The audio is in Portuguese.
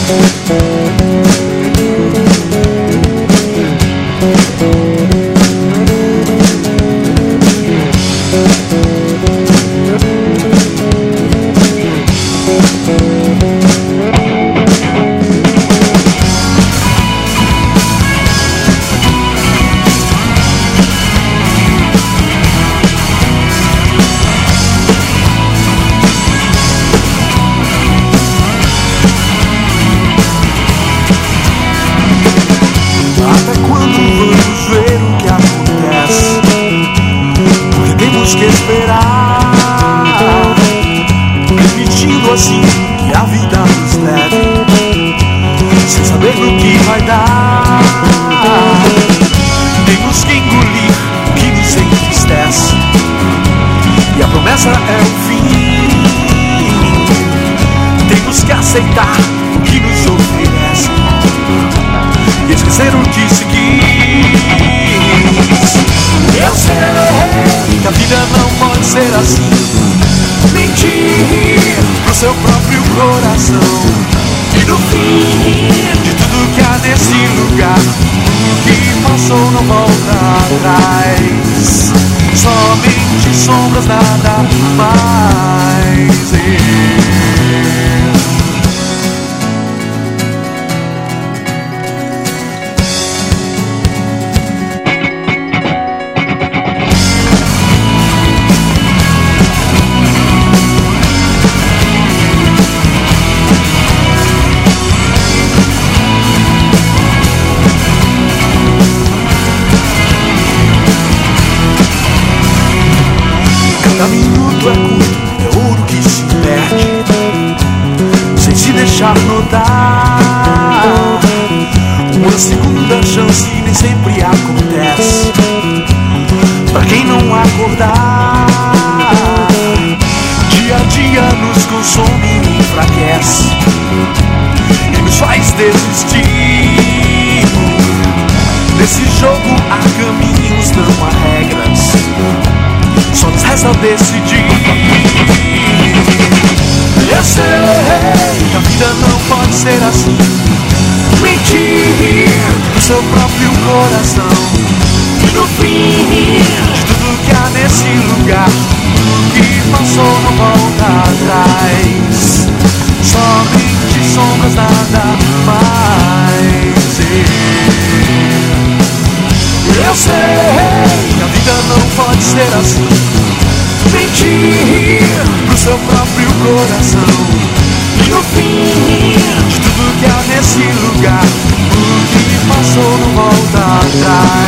Que esperar, permitindo assim que a vida nos leve, sem saber no que vai dar. Temos que engolir o que nos entristece, e a promessa é o fim. Temos que aceitar o que nos oferece e esquecer o que seguir. Eu sei que a vida não pode ser assim. Mentir pro seu próprio coração, e no fim de tudo que há nesse lugar, o que passou não volta atrás. Somente sombras, nada mais. Cada minuto é curto, é ouro que se perde sem se deixar notar. Uma segunda chance nem sempre acontece pra quem não acordar. Dia a dia nos consome e enfraquece e nos faz desistir. Nesse jogo há caminhos, não há regras, só nos resta decidir. Eu sei que a vida não pode ser assim. Mentir no seu próprio coração, e no fim de tudo que há nesse lugar, o que passou não volta atrás. Somente sombras, nada mais. Eu sei que a vida não pode ser assim. Mentir pro seu próprio coração, e no fim de tudo que há nesse lugar, o que passou não volta atrás.